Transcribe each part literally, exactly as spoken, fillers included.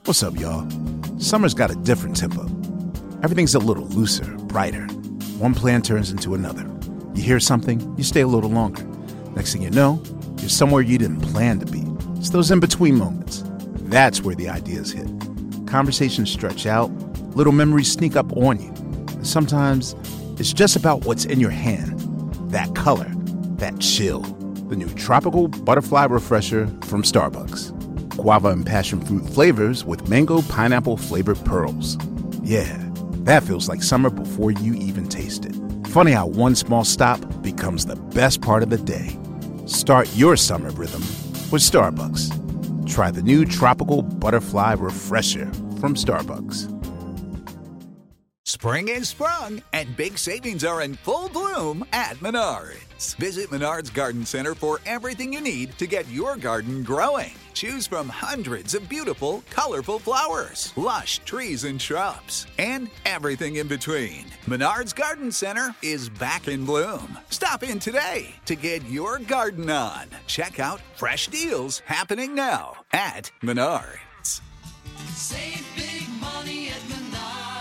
What's up, y'all? Summer's got a different tempo. Everything's a little looser, brighter. One plan turns into another. You hear something, you stay a little longer. Next thing you know, you're somewhere you didn't plan to be. It's those in-between moments. That's where the ideas hit. Conversations stretch out, little memories sneak up on you. And sometimes it's just about what's in your hand. That color, that chill. The new Tropical Butterfly Refresher from Starbucks. Guava and passion fruit flavors with mango pineapple flavored pearls. Yeah, that feels like summer before you even taste it. Funny how one small stop becomes the best part of the day. Start your summer rhythm with Starbucks. Try the new Tropical Butterfly Refresher from Starbucks. Spring is sprung, and big savings are in full bloom at Menards. Visit Menards Garden Center for everything you need to get your garden growing. Choose from hundreds of beautiful, colorful flowers, lush trees and shrubs, and everything in between. Menards Garden Center is back in bloom. Stop in today to get your garden on. Check out fresh deals happening now at Menards. Save big money at Menards.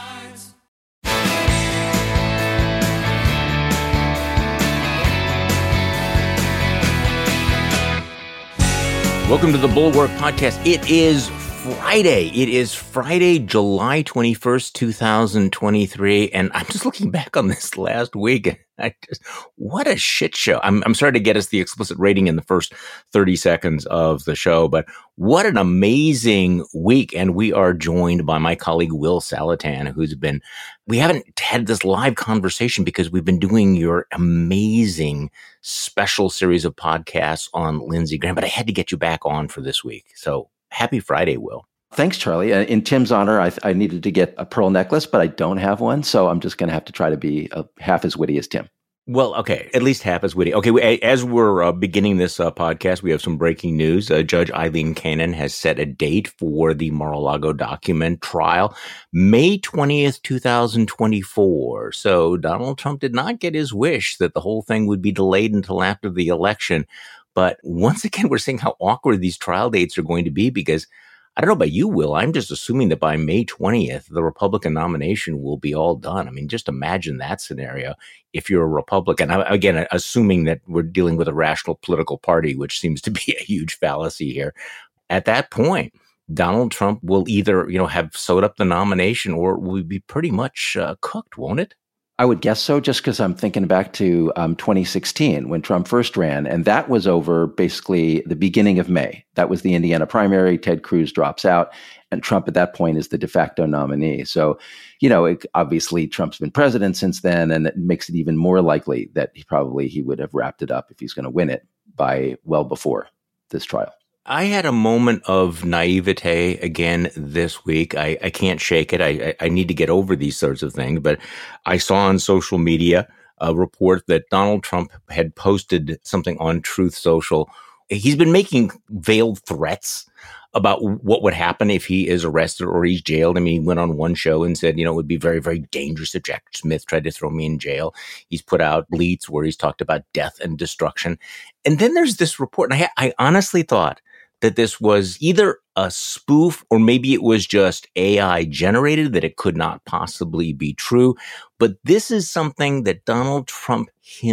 Welcome to the Bulwark Podcast. It is Friday. It is Friday, July twenty-first, twenty twenty-three. And I'm just looking back on this last week. I just, what a shit show. I'm, I'm sorry to get us the explicit rating in the first thirty seconds of the show, but what an amazing week. And we are joined by my colleague, Will Salatan, who's been, we haven't had this live conversation because we've been doing your amazing special series of podcasts on Lindsey Graham, but I had to get you back on for this week. So happy Friday, Will. Thanks, Charlie. Uh, in Tim's honor, I, I needed to get a pearl necklace, but I don't have one. So I'm just going to have to try to be uh, half as witty as Tim. Well, okay, at least half as witty. Okay, we, as we're uh, beginning this uh, podcast, we have some breaking news. Uh, Judge Eileen Cannon has set a date for the Mar-a-Lago document trial, May twentieth, twenty twenty-four. So Donald Trump did not get his wish that the whole thing would be delayed until after the election. But once again, we're seeing how awkward these trial dates are going to be because I don't know about you, Will. I'm just assuming that by May twentieth, the Republican nomination will be all done. I mean, just imagine that scenario if you're a Republican. I, again, assuming that we're dealing with a rational political party, which seems to be a huge fallacy here. At that point, Donald Trump will either, you know, have sewed up the nomination or it will be pretty much uh, cooked, won't it? I would guess so, just because I'm thinking back to um, twenty sixteen when Trump first ran, and that was over basically the beginning of May. That was the Indiana primary. Ted Cruz drops out, and Trump at that point is the de facto nominee. So, you know, it, obviously Trump's been president since then, and it makes it even more likely that he probably he would have wrapped it up if he's going to win it by well before this trial. I had a moment of naivete again this week. I, I can't shake it. I, I need to get over these sorts of things. But I saw on social media a report that Donald Trump had posted something on Truth Social. He's been making veiled threats about what would happen if he is arrested or he's jailed. I mean, he went on one show and said, you know, it would be very, very dangerous if Jack Smith tried to throw me in jail. He's put out bleats where he's talked about death and destruction. And then there's this report, and I, I honestly thought that this was either a spoof or maybe it was just A I generated, that it could not possibly be true. But this is something that Donald Trump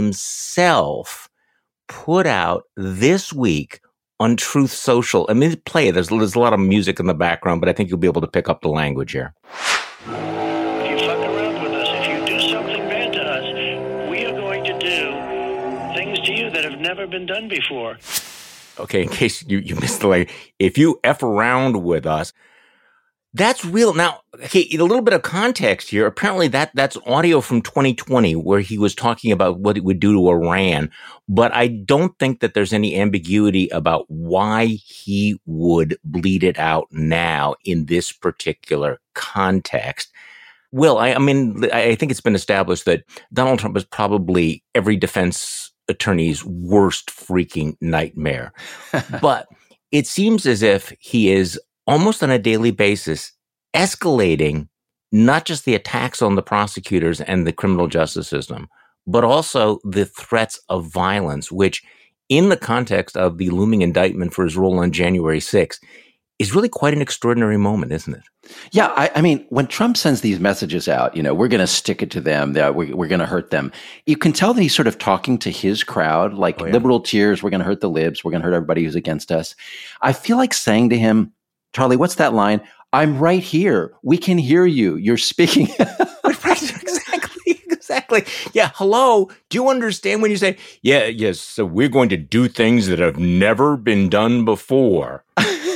himself put out this week on Truth Social. I mean, play it. There's, there's a lot of music in the background, but I think you'll be able to pick up the language here. If you fuck around with us, if you do something bad to us, we are going to do things to you that have never been done before. Okay, in case you, you missed the line, if you F around with us, that's real. Now, okay, a little bit of context here. Apparently that that's audio from twenty twenty where he was talking about what it would do to Iran. But I don't think that there's any ambiguity about why he would bleed it out now in this particular context. Will, I, I mean, I think it's been established that Donald Trump is probably every defense attorney's worst freaking nightmare. But it seems as if he is almost on a daily basis escalating not just the attacks on the prosecutors and the criminal justice system, but also the threats of violence, which in the context of the looming indictment for his role on January sixth is really quite an extraordinary moment, isn't it? Yeah, I, I mean, when Trump sends these messages out, you know, we're going to stick it to them, that we're, we're going to hurt them. You can tell that he's sort of talking to his crowd, like Oh, yeah. liberal tears, we're going to hurt the libs, we're going to hurt everybody who's against us. I feel like saying to him, Charlie, what's that line? I'm right here. We can hear you. You're speaking. Exactly. Exactly. Yeah. Hello. Do you understand when you say, yeah, yes, so we're going to do things that have never been done before?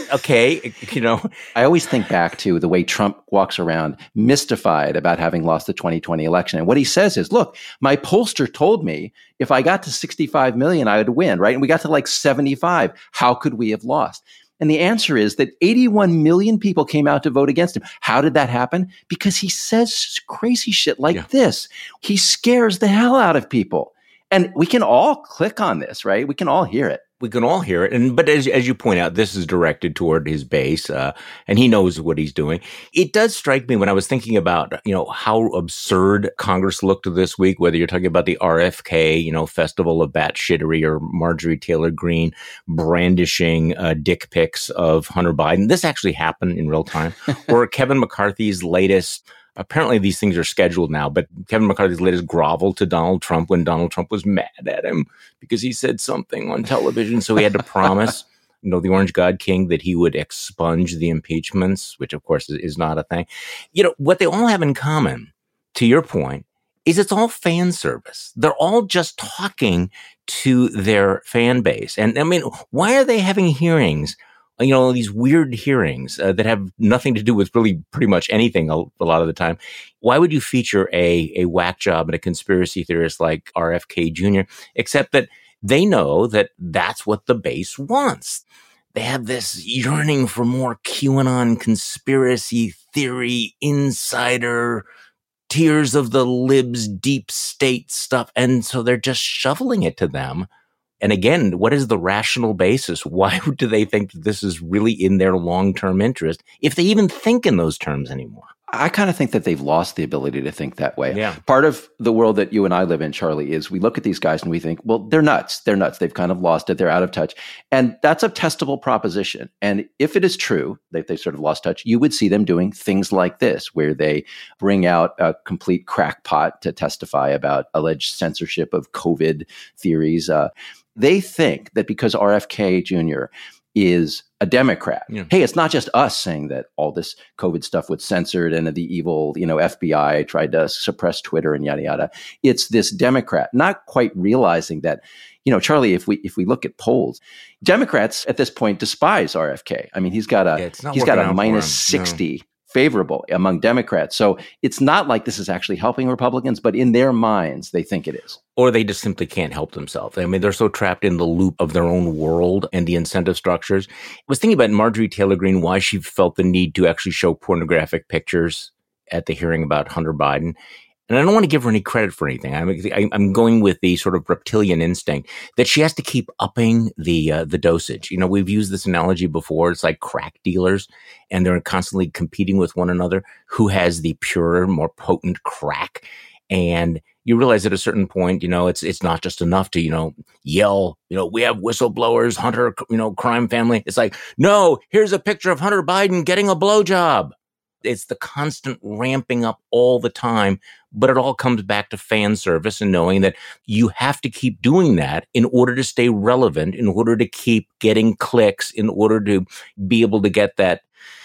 Okay. You know, I always think back to the way Trump walks around mystified about having lost the twenty twenty election. And what he says is, look, my pollster told me if I got to sixty-five million, I would win, right? And we got to like seventy-five. How could we have lost? And the answer is that eighty-one million people came out to vote against him. How did that happen? Because he says crazy shit like Yeah. this. He scares the hell out of people. And we can all click on this, right? We can all hear it. we can all hear it. And but as as you point out, this is directed toward his base, uh, and he knows what he's doing. It does strike me when I was thinking about, you know, how absurd Congress looked this week, whether you're talking about the R F K, you know, Festival of Batshittery, or Marjorie Taylor Greene brandishing uh, dick pics of Hunter Biden. This actually happened in real time. Or Kevin McCarthy's latest. Apparently these things are scheduled now, but Kevin McCarthy's latest grovel to Donald Trump when Donald Trump was mad at him because he said something on television. So he had to promise, you know, the Orange God King that he would expunge the impeachments, which of course is, is not a thing. You know, what they all have in common, to your point, is it's all fan service. They're all just talking to their fan base. And I mean, why are they having hearings? You know, these weird hearings uh, that have nothing to do with really pretty much anything a, a lot of the time. Why would you feature a, a whack job and a conspiracy theorist like R F K Junior, except that they know that that's what the base wants. They have this yearning for more QAnon conspiracy theory, insider, tears of the libs, deep state stuff. And so they're just shoveling it to them. And again, what is the rational basis? Why do they think that this is really in their long-term interest, if they even think in those terms anymore? I kind of think that they've lost the ability to think that way. Yeah. Part of the world that you and I live in, Charlie, is we look at these guys and we think, well, they're nuts. They're nuts. They've kind of lost it. They're out of touch. And that's a testable proposition. And if it is true that they sort of lost touch, you would see them doing things like this, where they bring out a complete crackpot to testify about alleged censorship of COVID theories. Uh, they think that because R F K Junior is a Democrat. Yeah. Hey, it's not just us saying that all this COVID stuff was censored and the evil, you know, F B I tried to suppress Twitter and yada, yada. It's this Democrat, not quite realizing that, you know, Charlie, if we if we look at polls, Democrats at this point despise R F K. I mean, he's got a yeah, he's got a minus sixty. No. Favorable among Democrats. So it's not like this is actually helping Republicans, but in their minds, they think it is. Or they just simply can't help themselves. I mean, they're so trapped in the loop of their own world and the incentive structures. I was thinking about Marjorie Taylor Greene, why she felt the need to actually show pornographic pictures at the hearing about Hunter Biden. And I don't want to give her any credit for anything. I'm, I'm going with the sort of reptilian instinct that she has to keep upping the uh, the dosage. You know, we've used this analogy before. It's like crack dealers, and they're constantly competing with one another. Who has the purer, more potent crack? And you realize at a certain point, you know, it's it's not just enough to, you know, yell, you know, we have whistleblowers, Hunter, you know, crime family. It's like, no, here's a picture of Hunter Biden getting a blowjob. It's the constant ramping up all the time, but it all comes back to fan service and knowing that you have to keep doing that in order to stay relevant, in order to keep getting clicks, in order to be able to get that,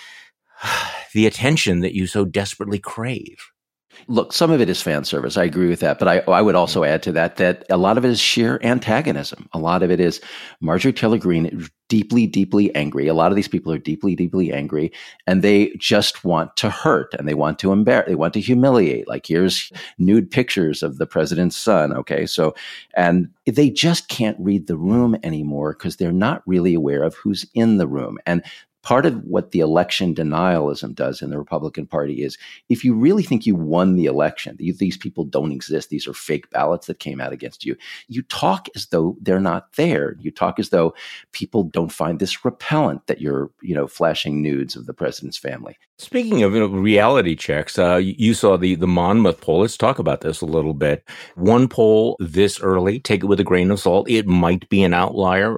the attention that you so desperately crave. Look, some of it is fan service. I agree with that. But I, I would also add to that that a lot of it is sheer antagonism. A lot of it is Marjorie Taylor Greene is deeply, deeply angry. A lot of these people are deeply, deeply angry, and they just want to hurt and they want to embarrass. They want to humiliate. Like, here's nude pictures of the president's son. Okay. So, and they just can't read the room anymore because they're not really aware of who's in the room. And part of what the election denialism does in the Republican Party is if you really think you won the election, these people don't exist, these are fake ballots that came out against you, you talk as though they're not there. You talk as though people don't find this repellent that you're, you know, flashing nudes of the president's family. Speaking of, you know, reality checks, uh, you saw the, the Monmouth poll. Let's talk about this a little bit. One poll this early, take it with a grain of salt. It might be an outlier.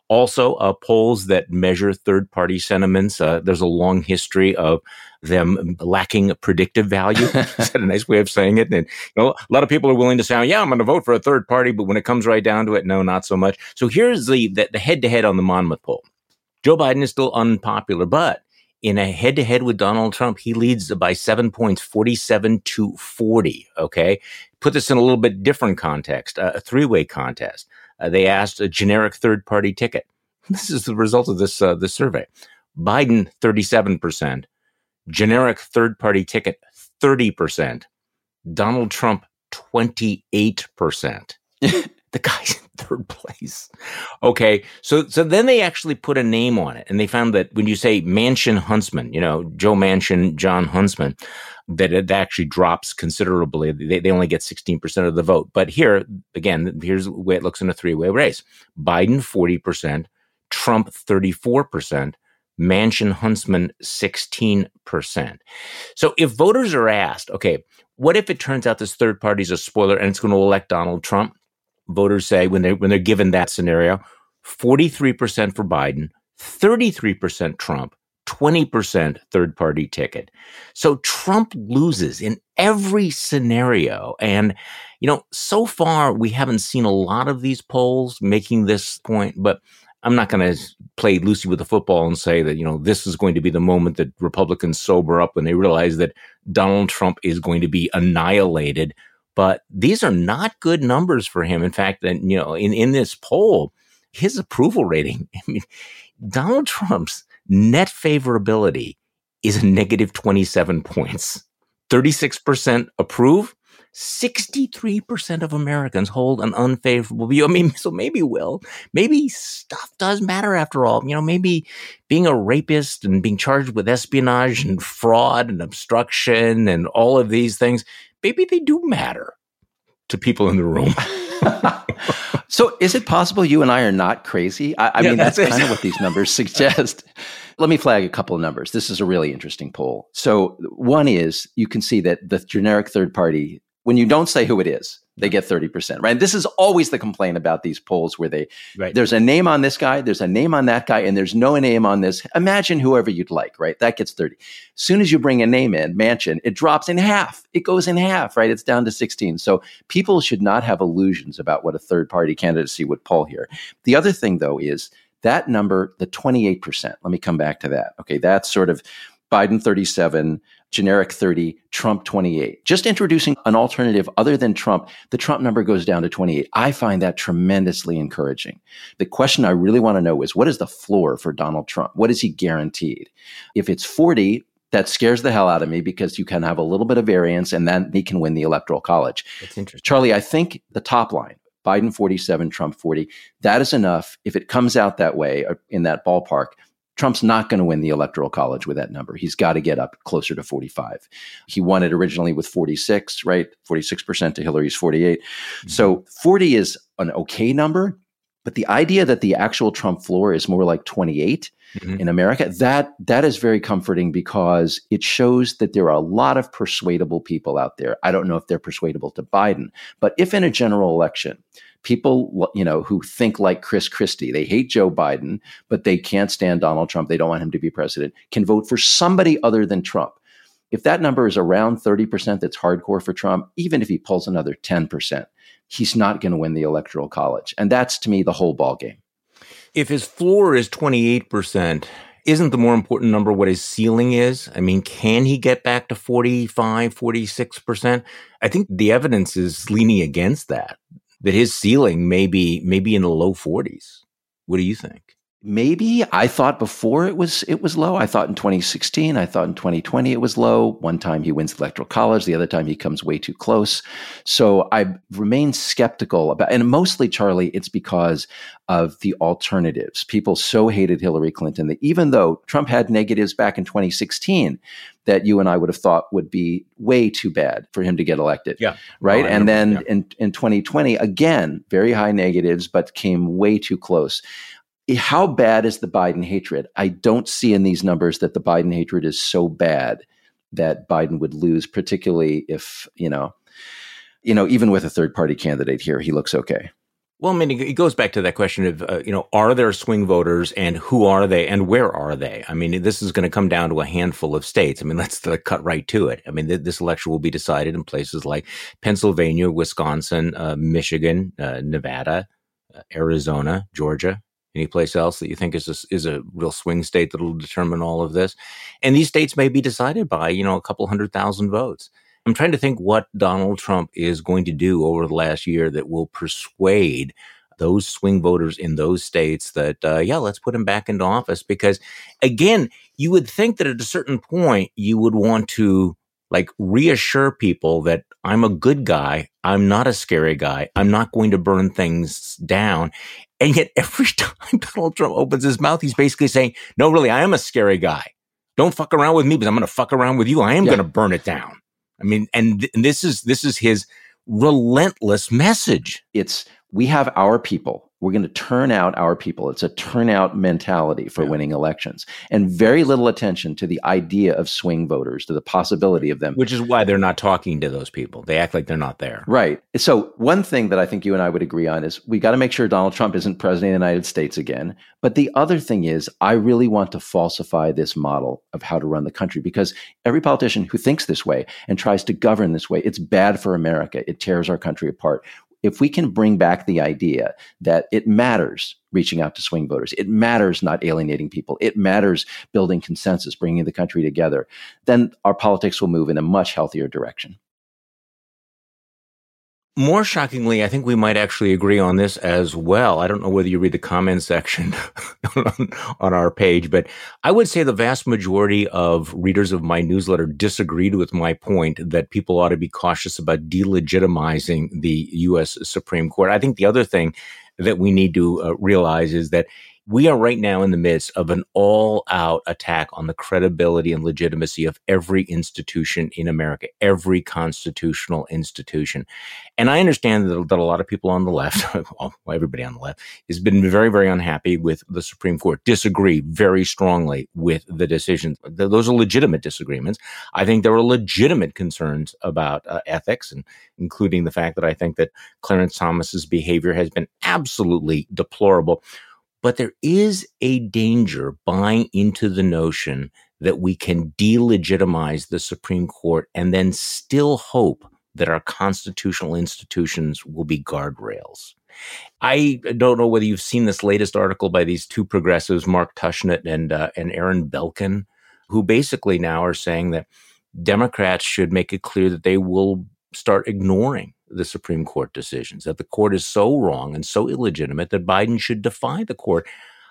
Also, uh, polls that measure third-party sentiments, uh, there's a long history of them lacking predictive value. Is that a nice way of saying it? And you know, a lot of people are willing to say, yeah, I'm going to vote for a third party, but when it comes right down to it, no, not so much. So here's the, the, the head-to-head on the Monmouth poll. Joe Biden is still unpopular, but in a head-to-head with Donald Trump, he leads by seven points, forty-seven to forty, okay? Put this in a little bit different context, uh, a three-way contest. Uh, they asked a generic third-party ticket. This is the result of this, uh, this survey. Biden, thirty-seven percent. Generic third-party ticket, thirty percent. Donald Trump, twenty-eight percent. The guy's in third place. Okay, so so then they actually put a name on it, and they found that when you say Manchin Huntsman, you know, Joe Manchin, John Huntsman, that it actually drops considerably. They, they only get sixteen percent of the vote. But here, again, here's the way it looks in a three-way race. Biden, forty percent. Trump, thirty-four percent. Manchin Huntsman, sixteen percent. So if voters are asked, okay, what if it turns out this third party is a spoiler and it's going to elect Donald Trump? Voters say when they when they're given that scenario, forty-three percent for Biden, thirty-three percent Trump, twenty percent third party ticket. So Trump loses in every scenario. And, you know, so far we haven't seen a lot of these polls making this point, but I'm not going to play loosey with the football and say that, you know, this is going to be the moment that Republicans sober up when they realize that Donald Trump is going to be annihilated. But these are not good numbers for him. In fact, that, you know, in, in this poll, his approval rating, I mean, Donald Trump's net favorability is a negative twenty-seven points. thirty-six percent approve. sixty-three percent of Americans hold an unfavorable view. I mean, so maybe, Will, maybe stuff does matter after all. You know, maybe being a rapist and being charged with espionage and fraud and obstruction and all of these things, maybe they do matter to people in the room. So is it possible you and I are not crazy? I, I yeah, mean, that's, that's kind of what these numbers suggest. Let me flag a couple of numbers. This is a really interesting poll. So one is you can see that the generic third party, when you don't say who it is, they get thirty percent, right? And this is always the complaint about these polls where they, right. There's a name on this guy, there's a name on that guy, and there's no name on this. Imagine whoever you'd like, right? That gets thirty. As soon as you bring a name in, Manchin, it drops in half. It goes in half, right? It's down to sixteen. So people should not have illusions about what a third-party candidacy would poll here. The other thing, though, is that number, the twenty-eight percent. Let me come back to that. Okay, that's sort of Biden thirty-seven, generic thirty, Trump twenty-eight. Just introducing an alternative other than Trump, the Trump number goes down to twenty-eight. I find that tremendously encouraging. The question I really want to know is, what is the floor for Donald Trump? What is he guaranteed? If it's forty, that scares the hell out of me because you can have a little bit of variance and then he can win the Electoral College. That's interesting. Charlie, I think the top line, Biden forty-seven, Trump forty, that is enough. If it comes out that way, in that ballpark, Trump's not going to win the Electoral College with that number. He's got to get up closer to forty-five. He won it originally with forty-six, right? forty-six percent to Hillary's forty-eight. Mm-hmm. So forty is an okay number, but the idea that the actual Trump floor is more like twenty-eight mm-hmm. in America, that that is very comforting because it shows that there are a lot of persuadable people out there. I don't know if they're persuadable to Biden, but if in a general election, people, you know, who think like Chris Christie, they hate Joe Biden, but they can't stand Donald Trump, they don't want him to be president, can vote for somebody other than Trump. If that number is around thirty percent, that's hardcore for Trump, even if he pulls another ten percent, he's not going to win the Electoral College. And that's, to me, the whole ballgame. If his floor is twenty-eight percent, isn't the more important number what his ceiling is? I mean, can he get back to forty-five, forty-six percent? I think the evidence is leaning against that. That his ceiling may be maybe in the low forties. What do you think? Maybe. I thought before it was it was low. I thought in twenty sixteen, I thought in twenty twenty it was low. One time he wins the Electoral College, the other time he comes way too close. So I remain skeptical about, and mostly, Charlie, it's because of the alternatives. People so hated Hillary Clinton that even though Trump had negatives back in twenty sixteen, that you and I would have thought would be way too bad for him to get elected. Yeah. Right. Oh, and then yeah. in, in twenty twenty, again, very high negatives, but came way too close. How bad is the Biden hatred? I don't see in these numbers that the Biden hatred is so bad that Biden would lose, particularly if, you know, you know, even with a third party candidate here, he looks okay. Well, I mean, it goes back to that question of, uh, you know, are there swing voters and who are they and where are they? I mean, this is going to come down to a handful of states. I mean, let's uh, cut right to it. I mean, th- this election will be decided in places like Pennsylvania, Wisconsin, uh, Michigan, uh, Nevada, uh, Arizona, Georgia. Any place else that you think is a, is a real swing state that will determine all of this? And these states may be decided by, you know, a couple hundred thousand votes. I'm trying to think what Donald Trump is going to do over the last year that will persuade those swing voters in those states that, uh, yeah, let's put him back into office. Because, again, you would think that at a certain point you would want to, like, reassure people that I'm a good guy. I'm not a scary guy. I'm not going to burn things down. And yet every time Donald Trump opens his mouth, he's basically saying, no, really, I am a scary guy. Don't fuck around with me, but I'm going to fuck around with you. I am yeah. going to burn it down. I mean, and, th- and this is this is his relentless message. It's we have our people. We're going to turn out our people. It's a turnout mentality for yeah. winning elections, and very little attention to the idea of swing voters, to the possibility of them. Which is why they're not talking to those people. They act like they're not there. Right. So one thing that I think you and I would agree on is we got to make sure Donald Trump isn't president of the United States again. But the other thing is I really want to falsify this model of how to run the country, because every politician who thinks this way and tries to govern this way, it's bad for America. It tears our country apart. If we can bring back the idea that it matters reaching out to swing voters, it matters not alienating people, it matters building consensus, bringing the country together, then our politics will move in a much healthier direction. More shockingly, I think we might actually agree on this as well. I don't know whether you read the comments section on, on our page, but I would say the vast majority of readers of my newsletter disagreed with my point that people ought to be cautious about delegitimizing the U S Supreme Court. I think the other thing that we need to uh, realize is that we are right now in the midst of an all-out attack on the credibility and legitimacy of every institution in America, every constitutional institution. And I understand that, that a lot of people on the left, well, everybody on the left, has been very, very unhappy with the Supreme Court, disagree very strongly with the decisions. Those are legitimate disagreements. I think there are legitimate concerns about uh, ethics, and including the fact that I think that Clarence Thomas's behavior has been absolutely deplorable. But there is a danger buying into the notion that we can delegitimize the Supreme Court and then still hope that our constitutional institutions will be guardrails. I don't know whether you've seen this latest article by these two progressives, Mark Tushnet and uh, and Aaron Belkin, who basically now are saying that Democrats should make it clear that they will start ignoring the Supreme Court decisions, that the court is so wrong and so illegitimate that Biden should defy the court.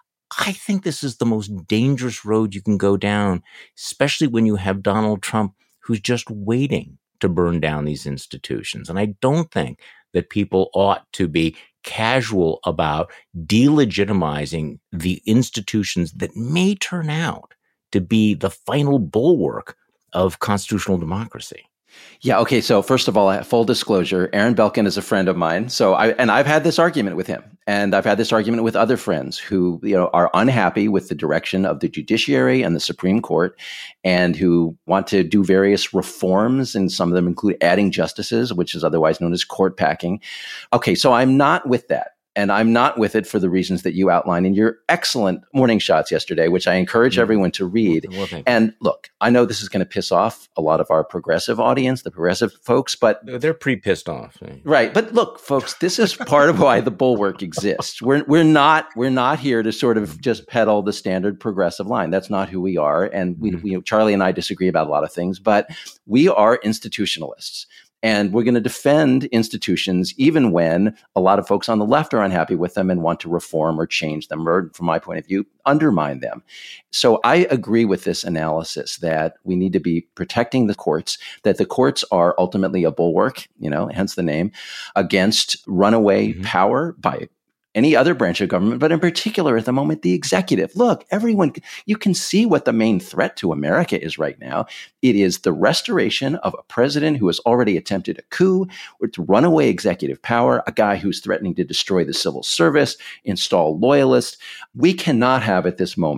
I think this is the most dangerous road you can go down, especially when you have Donald Trump, who's just waiting to burn down these institutions. And I don't think that people ought to be casual about delegitimizing the institutions that may turn out to be the final bulwark of constitutional democracy. Yeah. Okay. So first of all, full disclosure, Aaron Belkin is a friend of mine. So I, and I've had this argument with him, and I've had this argument with other friends who, you know, are unhappy with the direction of the judiciary and the Supreme Court, and who want to do various reforms. And some of them include adding justices, which is otherwise known as court packing. Okay. So I'm not with that. And I'm not with it for the reasons that you outlined in your excellent morning shots yesterday, which I encourage mm-hmm. everyone to read. Well, and look, I know this is going to piss off a lot of our progressive audience, the progressive folks, but they're pretty pissed off. Right. But look, folks, this is part of why the bulwark exists. We're we're not we're not here to sort of just peddle the standard progressive line. That's not who we are. And we, mm-hmm. we Charlie and I disagree about a lot of things, but we are institutionalists. And we're going to defend institutions even when a lot of folks on the left are unhappy with them and want to reform or change them, or from my point of view, undermine them. So I agree with this analysis that we need to be protecting the courts, that the courts are ultimately a bulwark, you know, hence the name, against runaway mm-hmm. power by any other branch of government, but in particular at the moment, the executive. Look, everyone, you can see what the main threat to America is right now. It is the restoration of a president who has already attempted a coup with runaway executive power, a guy who's threatening to destroy the civil service, install loyalists. We cannot have at this moment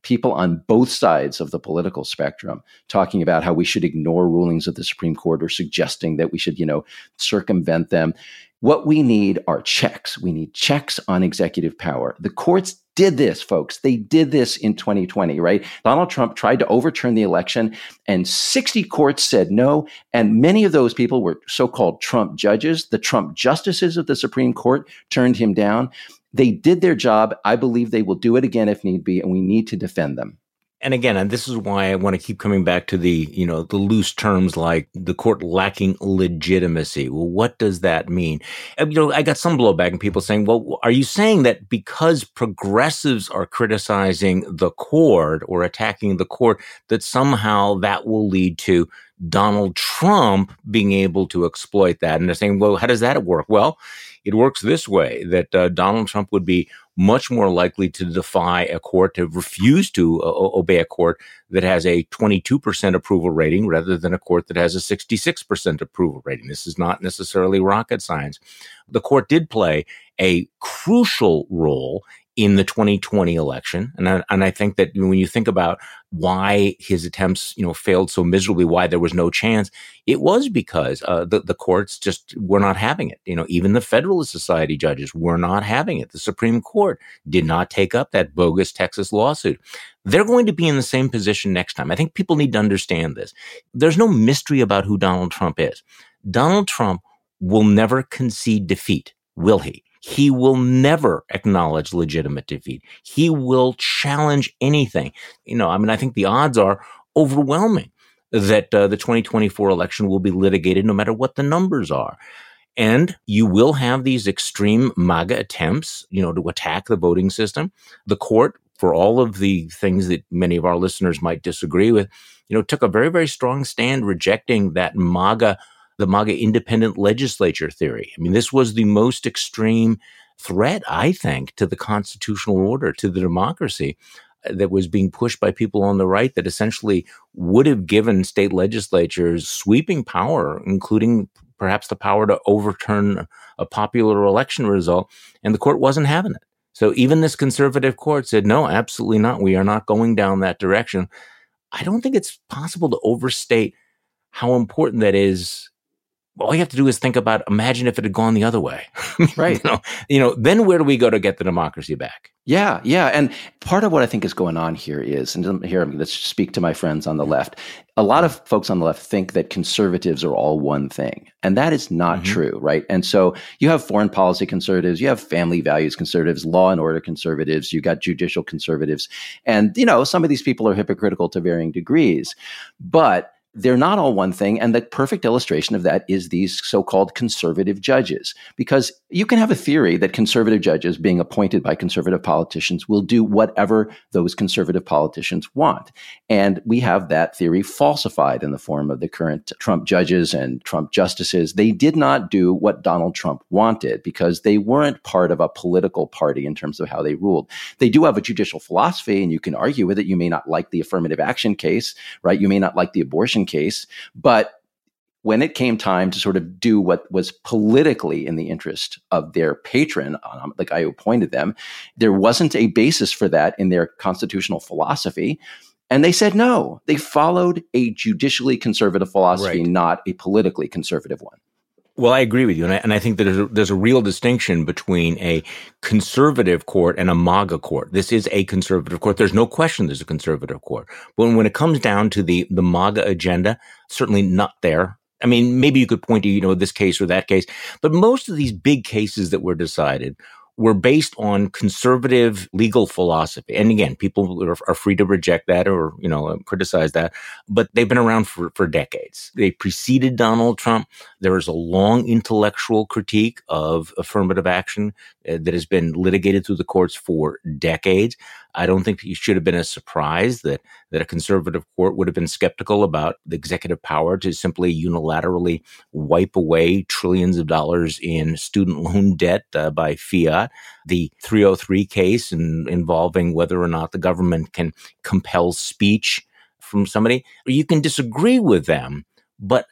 people on both sides of the political spectrum talking about how we should ignore rulings of the Supreme Court or suggesting that we should, you know, circumvent them. What we need are checks. We need checks on executive power. The courts did this, folks. They did this in twenty twenty, right? Donald Trump tried to overturn the election and sixty courts said no. And many of those people were so-called Trump judges. The Trump justices of the Supreme Court turned him down. They did their job. I believe they will do it again if need be, and we need to defend them. And again, and this is why I want to keep coming back to the, you know, the loose terms like the court lacking legitimacy. Well, what does that mean? You know, I got some blowback and people saying, well, are you saying that because progressives are criticizing the court or attacking the court, that somehow that will lead to Donald Trump being able to exploit that? And they're saying, well, how does that work? Well, it works this way, that uh, Donald Trump would be much more likely to defy a court, to refuse to uh, obey a court that has a twenty-two percent approval rating rather than a court that has a sixty-six percent approval rating. This is not necessarily rocket science. The court did play a crucial role in the twenty twenty election. And I, and I think that when you think about why his attempts, you know, failed so miserably, why there was no chance, it was because uh, the, the courts just were not having it. You know, even the Federalist Society judges were not having it. The Supreme Court did not take up that bogus Texas lawsuit. They're going to be in the same position next time. I think people need to understand this. There's no mystery about who Donald Trump is. Donald Trump will never concede defeat, will he? He will never acknowledge legitimate defeat. He will challenge anything. You know, I mean, I think the odds are overwhelming that uh, the twenty twenty-four election will be litigated no matter what the numbers are. And you will have these extreme MAGA attempts, you know, to attack the voting system. The court, for all of the things that many of our listeners might disagree with, you know, took a very, very strong stand rejecting that MAGA the MAGA independent legislature theory. I mean, this was the most extreme threat, I think, to the constitutional order, to the democracy, that was being pushed by people on the right that essentially would have given state legislatures sweeping power, including perhaps the power to overturn a popular election result. And the court wasn't having it. So even this conservative court said, no, absolutely not. We are not going down that direction. I don't think it's possible to overstate how important that is. All you have to do is think about, imagine if it had gone the other way. Right. you know, you know, then where do we go to get the democracy back? Yeah, yeah. And part of what I think is going on here is, and here, let's speak to my friends on the left. A lot of folks on the left think that conservatives are all one thing. And that is not mm-hmm. true, right? And so you have foreign policy conservatives, you have family values conservatives, law and order conservatives, you got judicial conservatives. And, you know, some of these people are hypocritical to varying degrees. But they're not all one thing. And the perfect illustration of that is these so-called conservative judges, because you can have a theory that conservative judges being appointed by conservative politicians will do whatever those conservative politicians want. And we have that theory falsified in the form of the current Trump judges and Trump justices. They did not do what Donald Trump wanted because they weren't part of a political party in terms of how they ruled. They do have a judicial philosophy, and you can argue with it. You may not like the affirmative action case, right? You may not like the abortion case, but when it came time to sort of do what was politically in the interest of their patron, um, the guy who appointed them, there wasn't a basis for that in their constitutional philosophy. And they said no. They followed a judicially conservative philosophy, right, not a politically conservative one. Well, I agree with you. And I, and I think that there's a, there's a real distinction between a conservative court and a MAGA court. This is a conservative court. There's no question there's a conservative court. But when, when it comes down to the, the MAGA agenda, certainly not there. I mean, maybe you could point to, you know, this case or that case, but most of these big cases that were decided were based on conservative legal philosophy. And again, people are, are free to reject that or, you know, criticize that, but they've been around for, for decades. They preceded Donald Trump. There is a long intellectual critique of affirmative action uh, that has been litigated through the courts for decades. I don't think it should have been a surprise that, that a conservative court would have been skeptical about the executive power to simply unilaterally wipe away trillions of dollars in student loan debt uh, by fiat. The three oh three case in, involving whether or not the government can compel speech from somebody. You can disagree with them, but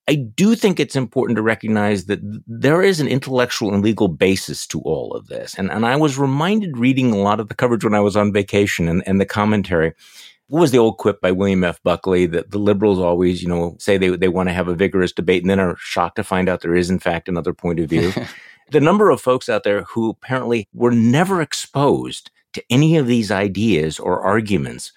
I do think it's important to recognize that there is an intellectual and legal basis to all of this. And, and I was reminded reading a lot of the coverage when I was on vacation and, and the commentary. What was the old quip by William F. Buckley that the liberals always, you know, say they, they want to have a vigorous debate and then are shocked to find out there is, in fact, another point of view. The number of folks out there who apparently were never exposed to any of these ideas or arguments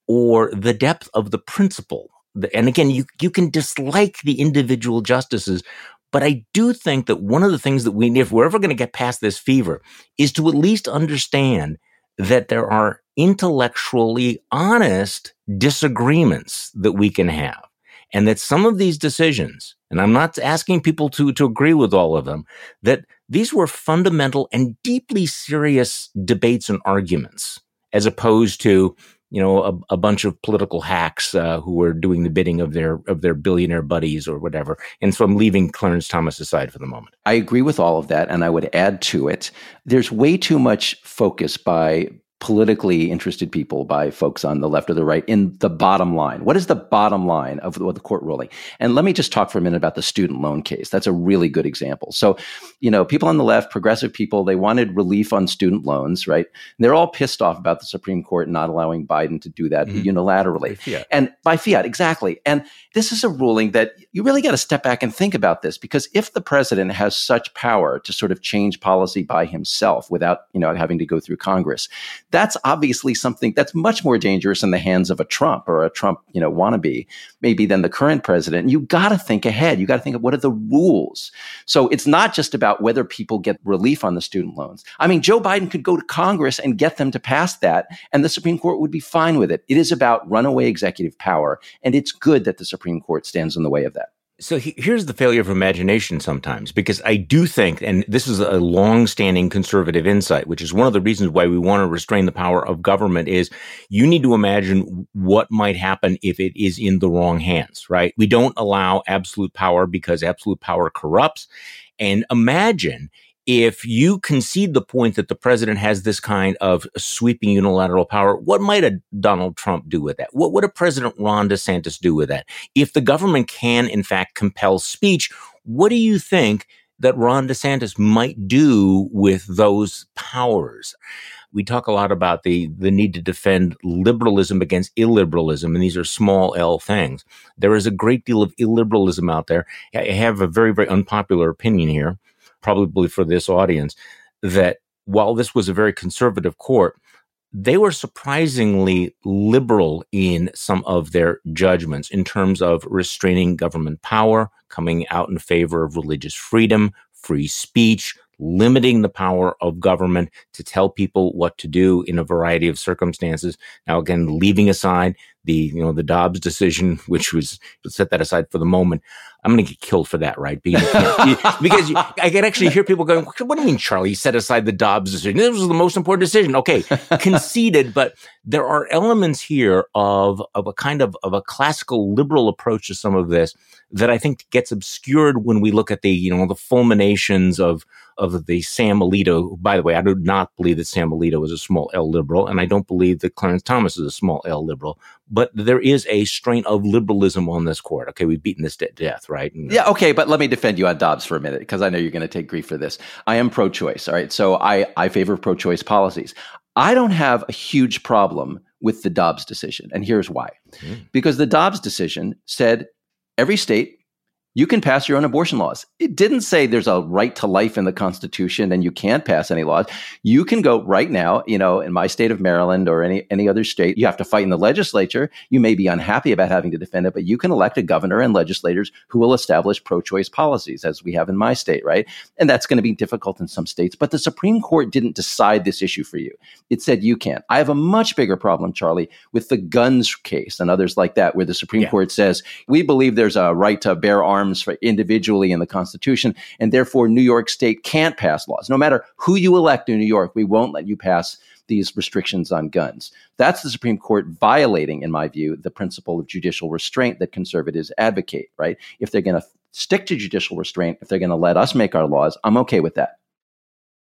or the depth of the principle. And again, you, you can dislike the individual justices, but I do think that one of the things that we need, if we're ever going to get past this fever, is to at least understand that there are intellectually honest disagreements that we can have. And that some of these decisions, and I'm not asking people to, to agree with all of them, that these were fundamental and deeply serious debates and arguments, as opposed to, you know, a, a bunch of political hacks uh, who were doing the bidding of their of their billionaire buddies or whatever. And so I'm leaving Clarence Thomas aside for the moment. I agree with all of that, and I would add to it, there's way too much focus by politically interested people, by folks on the left or the right, in the bottom line. What is the bottom line of the, the court ruling? And let me just talk for a minute about the student loan case. That's a really good example. So, you know, people on the left, progressive people, they wanted relief on student loans, right? And they're all pissed off about the Supreme Court not allowing Biden to do that mm-hmm. unilaterally. By fiat. And by fiat, exactly. And this is a ruling that you really got to step back and think about this, because if the president has such power to sort of change policy by himself without, you know, having to go through Congress, that's obviously something that's much more dangerous in the hands of a Trump or a Trump, you know, wannabe, maybe than the current president. And you got to think ahead. You got to think of what are the rules. So it's not just about whether people get relief on the student loans. I mean, Joe Biden could go to Congress and get them to pass that, and the Supreme Court would be fine with it. It is about runaway executive power, and it's good that the Supreme Court stands in the way of that. So he, here's the failure of imagination sometimes, because I do think, and this is a long-standing conservative insight, which is one of the reasons why we want to restrain the power of government, is you need to imagine what might happen if it is in the wrong hands, right? We don't allow absolute power because absolute power corrupts. And imagine if you concede the point that the president has this kind of sweeping unilateral power, what might a Donald Trump do with that? What would a President Ron DeSantis do with that? If the government can, in fact, compel speech, what do you think that Ron DeSantis might do with those powers? We talk a lot about the, the need to defend liberalism against illiberalism, and these are small L things. There is a great deal of illiberalism out there. I have a very, very unpopular opinion here, probably for this audience, that while this was a very conservative court, they were surprisingly liberal in some of their judgments in terms of restraining government power, coming out in favor of religious freedom, free speech, limiting the power of government to tell people what to do in a variety of circumstances. Now, again, leaving aside the, you know, the Dobbs decision, which was, let's set that aside for the moment. I'm going to get killed for that, right? Because, you because you, I can actually hear people going, what do you mean, Charlie, set aside the Dobbs decision? This was the most important decision. Okay, conceded, but there are elements here of, of a kind of, of a classical liberal approach to some of this that I think gets obscured when we look at the, you know, the fulminations of, of the Sam Alito. By the way, I do not believe that Sam Alito is a small L liberal, and I don't believe that Clarence Thomas is a small L liberal, but there is a strain of liberalism on this court. Okay, we've beaten this to death, right? And, yeah, okay, but let me defend you on Dobbs for a minute, because I know you're going to take grief for this. I am pro-choice, all right? So I, I favor pro-choice policies. I don't have a huge problem with the Dobbs decision, and here's why. Mm. Because the Dobbs decision said every state, you can pass your own abortion laws. It didn't say there's a right to life in the Constitution and you can't pass any laws. You can go right now, you know, in my state of Maryland or any, any other state, you have to fight in the legislature. You may be unhappy about having to defend it, but you can elect a governor and legislators who will establish pro-choice policies, as we have in my state, right? And that's going to be difficult in some states. But the Supreme Court didn't decide this issue for you. It said you can't. I have a much bigger problem, Charlie, with the guns case and others like that, where the Supreme yeah. Court says, we believe there's a right to bear arms for individually in the Constitution, and therefore New York State can't pass laws. No matter who you elect in New York, we won't let you pass these restrictions on guns. That's the Supreme Court violating, in my view, the principle of judicial restraint that conservatives advocate, right? If they're going to stick to judicial restraint, if they're going to let us make our laws, I'm okay with that.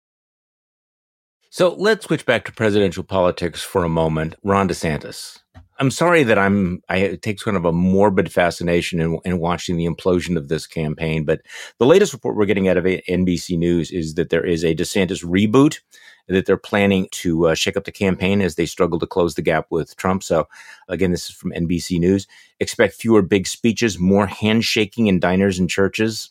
So let's switch back to presidential politics for a moment. Ron DeSantis. I'm sorry that I'm, I take kind of a morbid fascination in, in watching the implosion of this campaign. But the latest report we're getting out of N B C News is that there is a DeSantis reboot, that they're planning to uh, shake up the campaign as they struggle to close the gap with Trump. So again, this is from N B C News. Expect fewer big speeches, more handshaking in diners and churches.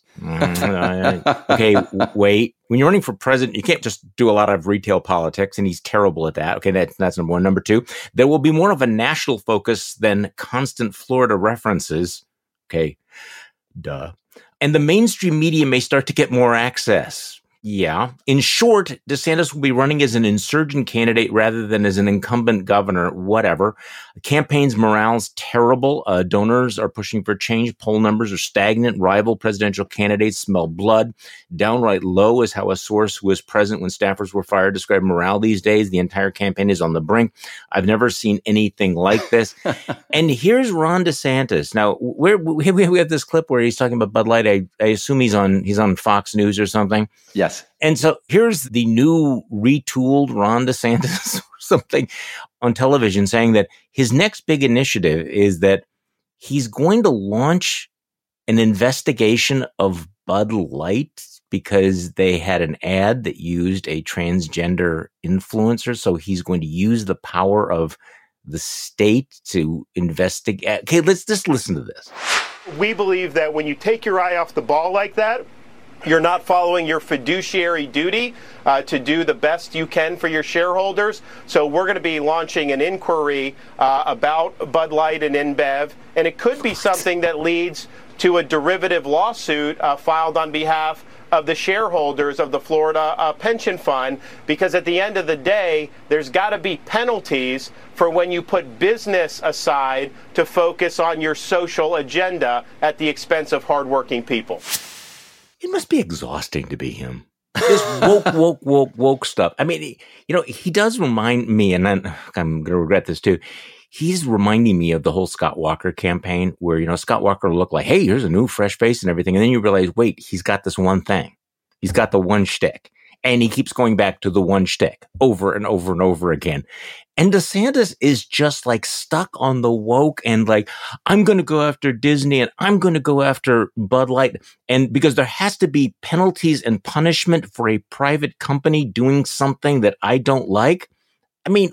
Okay, wait. When you're running for president, you can't just do a lot of retail politics, and he's terrible at that. Okay, that, that's number one. Number two, there will be more of a national focus than constant Florida references. Okay, duh. And the mainstream media may start to get more access. Yeah. In short, DeSantis will be running as an insurgent candidate rather than as an incumbent governor, whatever. The campaign's morale's terrible. Uh, donors are pushing for change. Poll numbers are stagnant. Rival presidential candidates smell blood. Downright low is how a source who was present when staffers were fired described morale these days. The entire campaign is on the brink. I've never seen anything like this. And here's Ron DeSantis. Now, we're, we we have this clip where he's talking about Bud Light. I, I assume he's on he's on Fox News or something. Yes. And so here's the new retooled Ron DeSantis or something on television saying that his next big initiative is that he's going to launch an investigation of Bud Light because they had an ad that used a transgender influencer. So he's going to use the power of the state to investigate. Okay, let's just listen to this. We believe that when you take your eye off the ball like that, you're not following your fiduciary duty uh, to do the best you can for your shareholders. So we're going to be launching an inquiry uh, about Bud Light and InBev, and it could be something that leads to a derivative lawsuit uh, filed on behalf of the shareholders of the Florida uh, pension fund, because at the end of the day, there's got to be penalties for when you put business aside to focus on your social agenda at the expense of hardworking people. It must be exhausting to be him. This woke, woke, woke, woke stuff. I mean, he, you know, he does remind me, and I'm, I'm going to regret this too. He's reminding me of the whole Scott Walker campaign where, you know, Scott Walker looked like, hey, here's a new fresh face and everything. And then you realize, wait, he's got this one thing. He's got the one shtick. And he keeps going back to the one shtick over and over and over again. And DeSantis is just like stuck on the woke and like, I'm going to go after Disney and I'm going to go after Bud Light. And because there has to be penalties and punishment for a private company doing something that I don't like. I mean,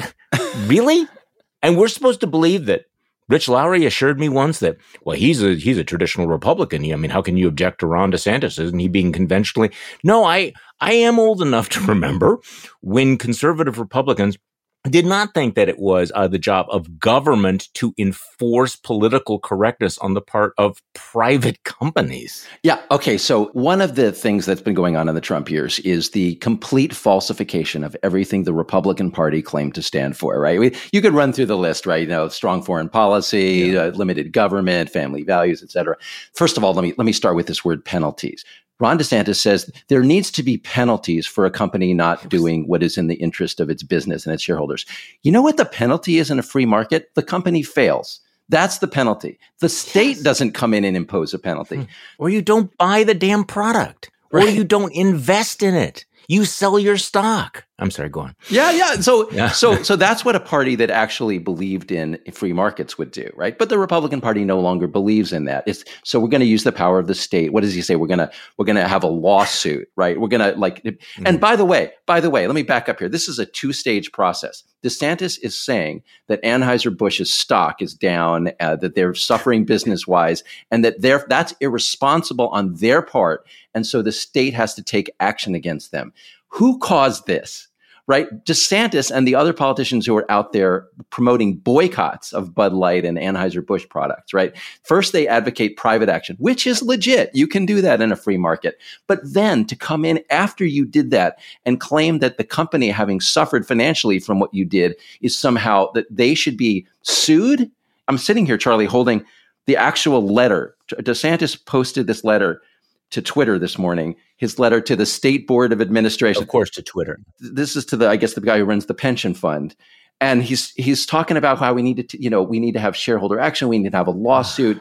really? And we're supposed to believe that Rich Lowry assured me once that, well, he's a he's a traditional Republican. I mean, how can you object to Ron DeSantis? Isn't he being conventionally? No, I I am old enough to remember when conservative Republicans did not think that it was uh, the job of government to enforce political correctness on the part of private companies. Yeah. Okay. So one of the things that's been going on in the Trump years is the complete falsification of everything the Republican Party claimed to stand for, right? We, you could run through the list, right? You know, strong foreign policy, yeah. uh, limited government, family values, et cetera. First of all, let me, let me start with this word penalties. Ron DeSantis says there needs to be penalties for a company not doing what is in the interest of its business and its shareholders. You know what the penalty is in a free market? The company fails. That's the penalty. The state yes. doesn't come in and impose a penalty. Or you don't buy the damn product. Right. Or you don't invest in it. You sell your stock. I'm sorry, go on. Yeah, yeah. So, yeah. so, so that's what a party that actually believed in free markets would do, right? But the Republican Party no longer believes in that. It's, so we're going to use the power of the state. What does he say? We're going to, we're going to have a lawsuit, right? We're going to like, mm-hmm. and by the way, by the way, let me back up here. This is a two-stage process. DeSantis is saying that Anheuser-Busch's stock is down, uh, that they're suffering business-wise, and that they're, that's irresponsible on their part. And so the state has to take action against them. Who caused this, right? DeSantis and the other politicians who are out there promoting boycotts of Bud Light and Anheuser-Busch products, right? First, they advocate private action, which is legit. You can do that in a free market. But then to come in after you did that and claim that the company, having suffered financially from what you did, is somehow that they should be sued. I'm sitting here, Charlie, holding the actual letter. DeSantis posted this letter to Twitter this morning, his letter to the State Board of Administration. Of course, to Twitter. This is to the, I guess, the guy who runs the pension fund. And he's he's talking about how we need to, you know, we need to have shareholder action. We need to have a lawsuit.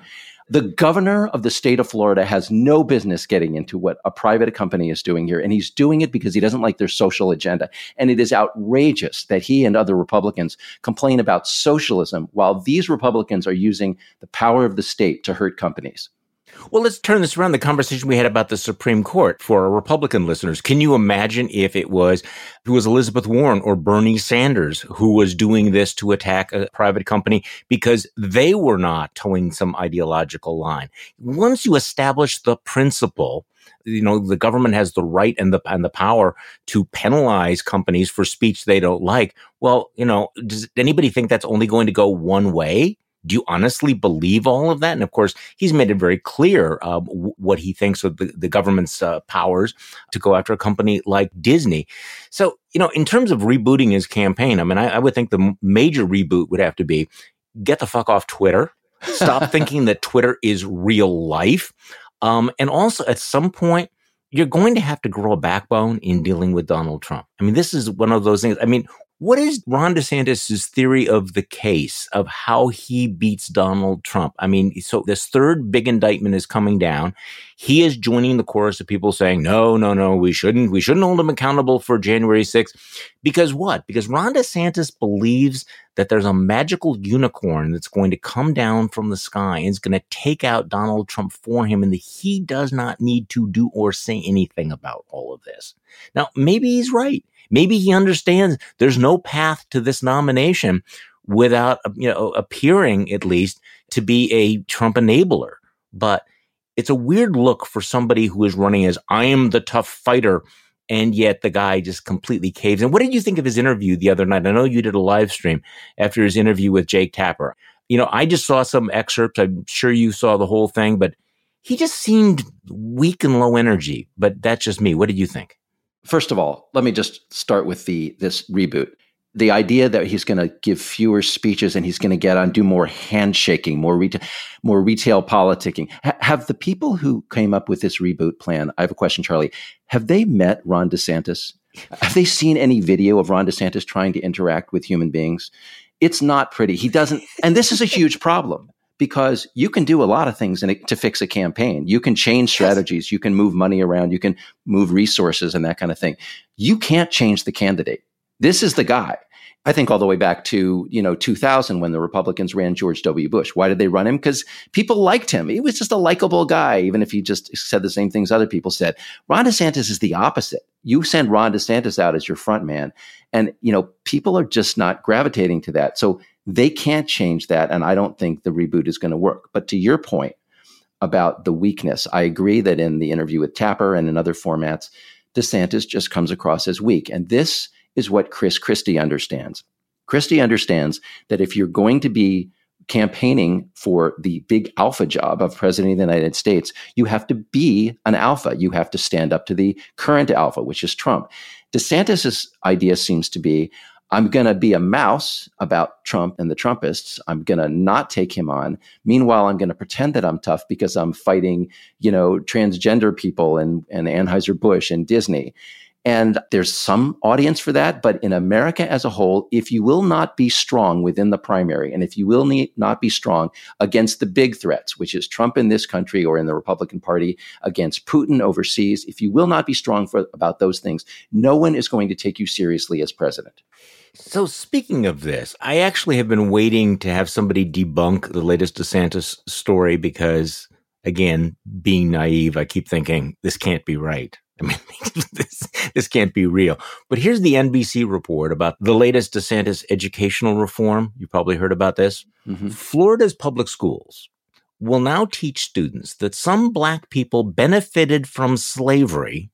The governor of the state of Florida has no business getting into what a private company is doing here. And he's doing it because he doesn't like their social agenda. And it is outrageous that he and other Republicans complain about socialism while these Republicans are using the power of the state to hurt companies. Well, let's turn this around. The conversation we had about the Supreme Court for our Republican listeners. Can you imagine if it was, if it was Elizabeth Warren or Bernie Sanders who was doing this to attack a private company because they were not towing some ideological line? Once you establish the principle, you know, the government has the right and the and the power to penalize companies for speech they don't like. Well, you know, does anybody think that's only going to go one way? Do you honestly believe all of that? And of course, he's made it very clear uh, w- what he thinks of the, the government's uh, powers to go after a company like Disney. So, you know, in terms of rebooting his campaign, I mean, I, I would think the m- major reboot would have to be get the fuck off Twitter. Stop thinking that Twitter is real life. Um, and also, at some point, you're going to have to grow a backbone in dealing with Donald Trump. I mean, this is one of those things. I mean, what is Ron DeSantis' theory of the case of how he beats Donald Trump? I mean, so this third big indictment is coming down. He is joining the chorus of people saying, no, no, no, we shouldn't. We shouldn't hold him accountable for January sixth. Because what? Because Ron DeSantis believes that there's a magical unicorn that's going to come down from the sky and is going to take out Donald Trump for him, and that he does not need to do or say anything about all of this. Now, maybe he's right. Maybe he understands there's no path to this nomination without, you know, appearing at least to be a Trump enabler. But it's a weird look for somebody who is running as I am the tough fighter, and yet the guy just completely caves. And what did you think of his interview the other night? I know you did a live stream after his interview with Jake Tapper. You know, I just saw some excerpts. I'm sure you saw the whole thing, but he just seemed weak and low energy. But that's just me. What did you think? First of all, let me just start with the this reboot. The idea that he's going to give fewer speeches and he's going to get on, do more handshaking, more retail, more retail politicking. H- have the people who came up with this reboot plan, I have a question, Charlie, have they met Ron DeSantis? Have they seen any video of Ron DeSantis trying to interact with human beings? It's not pretty. He doesn't, and this is a huge problem. Because you can do a lot of things in it to fix a campaign. You can change strategies. You can move money around. You can move resources and that kind of thing. You can't change the candidate. This is the guy. I think all the way back to, you know, two thousand when the Republicans ran George W. Bush. Why did they run him? Because people liked him. He was just a likable guy, even if he just said the same things other people said. Ron DeSantis is the opposite. You send Ron DeSantis out as your front man, and, you know, people are just not gravitating to that. So they can't change that, and I don't think the reboot is going to work. But to your point about the weakness, I agree that in the interview with Tapper and in other formats, DeSantis just comes across as weak. And this is what Chris Christie understands. Christie understands that if you're going to be campaigning for the big alpha job of president of the United States, you have to be an alpha. You have to stand up to the current alpha, which is Trump. DeSantis's idea seems to be, I'm going to be a mouse about Trump and the Trumpists. I'm going to not take him on. Meanwhile, I'm going to pretend that I'm tough because I'm fighting, you know, transgender people and, and Anheuser-Busch and Disney. And there's some audience for that. But in America as a whole, if you will not be strong within the primary, and if you will need, not be strong against the big threats, which is Trump in this country or in the Republican Party, against Putin overseas, if you will not be strong for, about those things, no one is going to take you seriously as president. So speaking of this, I actually have been waiting to have somebody debunk the latest DeSantis story because, again, being naive, I keep thinking this can't be right. I mean, this, this can't be real. But here's the N B C report about the latest DeSantis educational reform. You probably heard about this. Mm-hmm. Florida's public schools will now teach students that some Black people benefited from slavery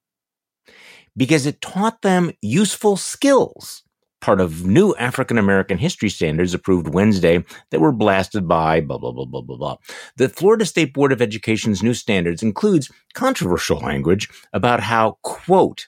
because it taught them useful skills, part of new African-American history standards approved Wednesday that were blasted by blah, blah, blah, blah, blah, blah. The Florida State Board of Education's new standards includes controversial language about how, quote,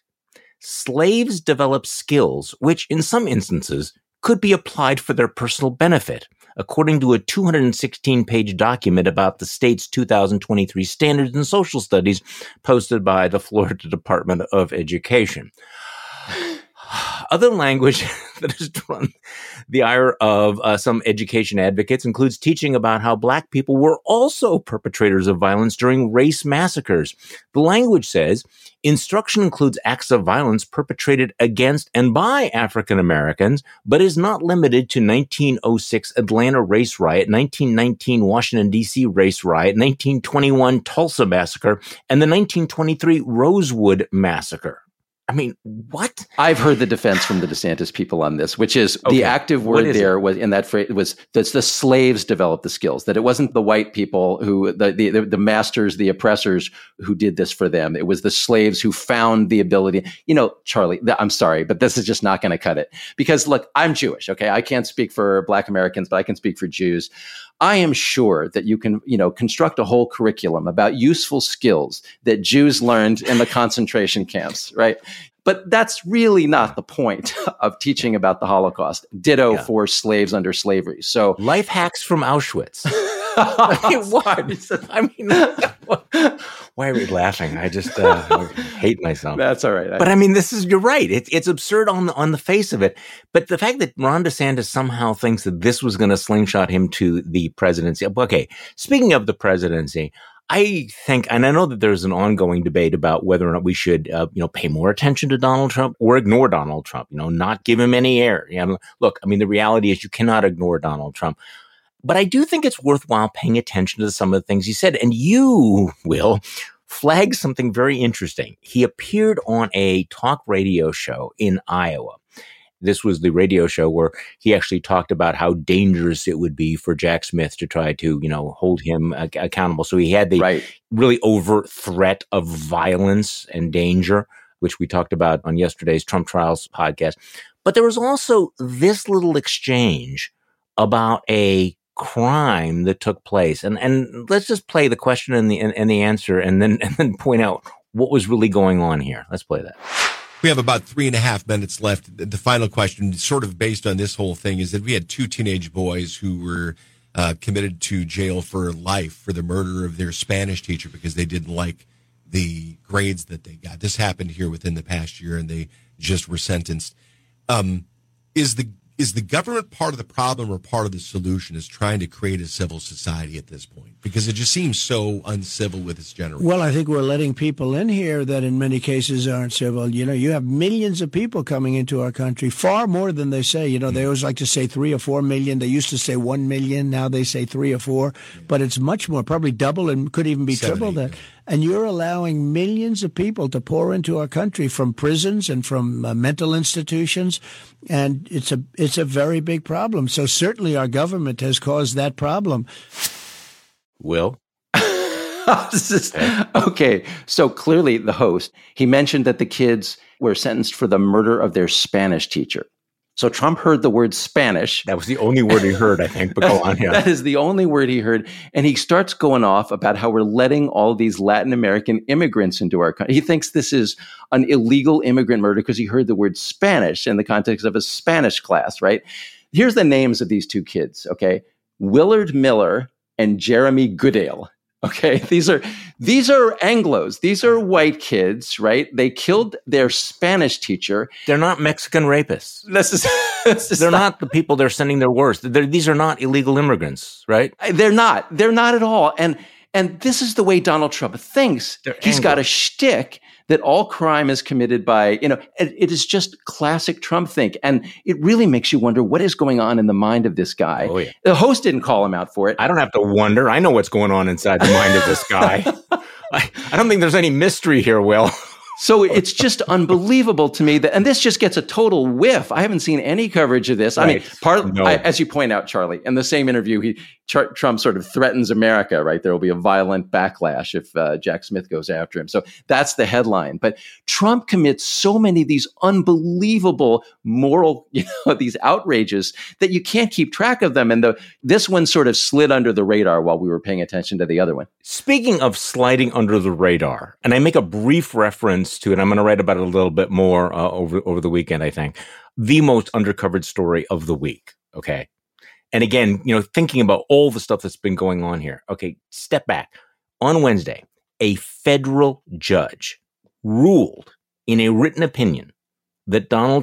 slaves develop skills which in some instances could be applied for their personal benefit, according to a two hundred sixteen page document about the state's two thousand twenty-three Standards in Social Studies posted by the Florida Department of Education. Other language that has drawn the ire of uh, some education advocates includes teaching about how Black people were also perpetrators of violence during race massacres. The language says instruction includes acts of violence perpetrated against and by African Americans, but is not limited to nineteen oh six Atlanta race riot, nineteen nineteen Washington, D C race riot, nineteen twenty-one Tulsa massacre, and the nineteen twenty-three Rosewood massacre. I mean, what? I've heard the defense from the DeSantis people on this, which is Okay. the active word there it? was in that phrase was that the slaves developed the skills, that it wasn't the white people who, the, the, the masters, the oppressors who did this for them. It was the slaves who found the ability. You know, Charlie, th- I'm sorry, but this is just not going to cut it because look, I'm Jewish. Okay. I can't speak for Black Americans, but I can speak for Jews. I am sure that you can, you know, construct a whole curriculum about useful skills that Jews learned in the concentration camps, right? But that's really not the point of teaching about the Holocaust. Ditto Yeah. for slaves under slavery. So Life hacks from Auschwitz. I mean, what? I mean, why are we laughing? I just uh, hate myself. That's all right. But I mean, this is, you're right. It, it's absurd on the, on the face of it. But the fact that Ron DeSantis somehow thinks that this was going to slingshot him to the presidency. Okay. Speaking of the presidency, I think, and I know that there's an ongoing debate about whether or not we should, uh, you know, pay more attention to Donald Trump or ignore Donald Trump, you know, not give him any air. You know, look, I mean, the reality is you cannot ignore Donald Trump. But I do think it's worthwhile paying attention to some of the things he said. And you, Will, flagged something very interesting. He appeared on a talk radio show in Iowa. This was the radio show where he actually talked about how dangerous it would be for Jack Smith to try to, you know, hold him ac- accountable. So he had the right. really overt threat of violence and danger, which we talked about on yesterday's Trump Trials podcast. But there was also this little exchange about a crime that took place. And and let's just play the question and the and, and the answer and then and then point out what was really going on here. Let's play that. We have about three and a half minutes left. The final question, sort of based on this whole thing, is that we had two teenage boys who were uh, committed to jail for life for the murder of their Spanish teacher because they didn't like the grades that they got. This happened here within the past year, and they just were sentenced. Um, is the is the government part of the problem or part of the solution is trying to create a civil society at this point? Because it just seems so uncivil with its generation. Well, I think we're letting people in here that in many cases aren't civil. You know, you have millions of people coming into our country, far more than they say. You know, they always like to say three or four million. They used to say one million. Now they say three or four. But it's much more, probably double and could even be Seven, triple eight, that. And you're allowing millions of people to pour into our country from prisons and from uh, mental institutions. And it's a it's a very big problem. So certainly our government has caused that problem. Will? This is- okay, so clearly the host, he mentioned that the kids were sentenced for the murder of their Spanish teacher. So Trump heard the word Spanish. That was the only word he heard, I think. But go on, yeah. That is the only word he heard. And he starts going off about how we're letting all these Latin American immigrants into our country. He thinks this is an illegal immigrant murder because he heard the word Spanish in the context of a Spanish class, right? Here's the names of these two kids, okay? Willard Miller and Jeremy Goodale. Okay, these are these are Anglos. These are white kids, right? They killed their Spanish teacher. They're not Mexican rapists. This is, this is They're not the people they're sending their worst. They're, these are not illegal immigrants, right? They're not. They're not at all. And and this is the way Donald Trump thinks. They're He's Anglo. got a shtick that all crime is committed by, you know, it, it is just classic Trump think. And it really makes you wonder what is going on in the mind of this guy. Oh, yeah. The host didn't call him out for it. I don't have to wonder. I know what's going on inside the mind of this guy. I, I don't think there's any mystery here, Will. So it's just unbelievable to me that, and this just gets a total whiff. I haven't seen any coverage of this. I mean, Right. part No. I, as you point out, Charlie, in the same interview, he Tr- Trump sort of threatens America. Right, there will be a violent backlash if uh, Jack Smith goes after him. So that's the headline. But Trump commits so many of these unbelievable moral, you know, these outrages that you can't keep track of them. And the this one sort of slid under the radar while we were paying attention to the other one. Speaking of sliding under the radar, and I make a brief reference to it, I'm going to write about it a little bit more uh, over over the weekend, I think, the most undercovered story of the week, okay? And again, you know, thinking about all the stuff that's been going on here, okay, step back. On Wednesday, a federal judge ruled in a written opinion that Donald Trump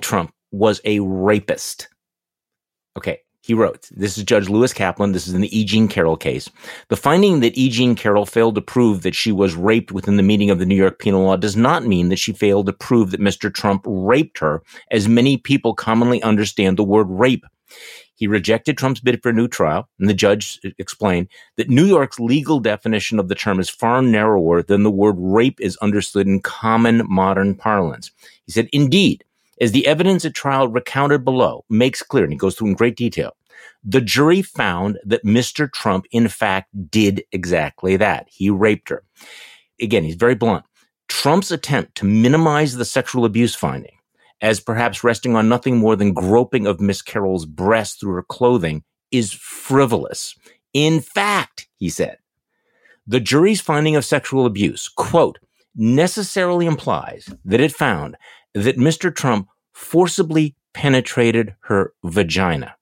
was a rapist. Okay, he wrote, this is Judge Lewis Kaplan. This is in the E. Jean Carroll case. The finding that E. Jean Carroll failed to prove that she was raped within the meaning of the New York penal law does not mean that she failed to prove that Mister Trump raped her, as many people commonly understand the word rape. He rejected Trump's bid for a new trial, and the judge explained that New York's legal definition of the term is far narrower than the word rape is understood in common modern parlance. He said, indeed, as the evidence at trial recounted below makes clear, and he goes through in great detail, the jury found that Mister Trump, in fact, did exactly that. He raped her. Again, he's very blunt. Trump's attempt to minimize the sexual abuse finding as perhaps resting on nothing more than groping of Miss Carroll's breast through her clothing is frivolous. In fact, he said, the jury's finding of sexual abuse, quote, necessarily implies that it found that Mister Trump forcibly penetrated her vagina.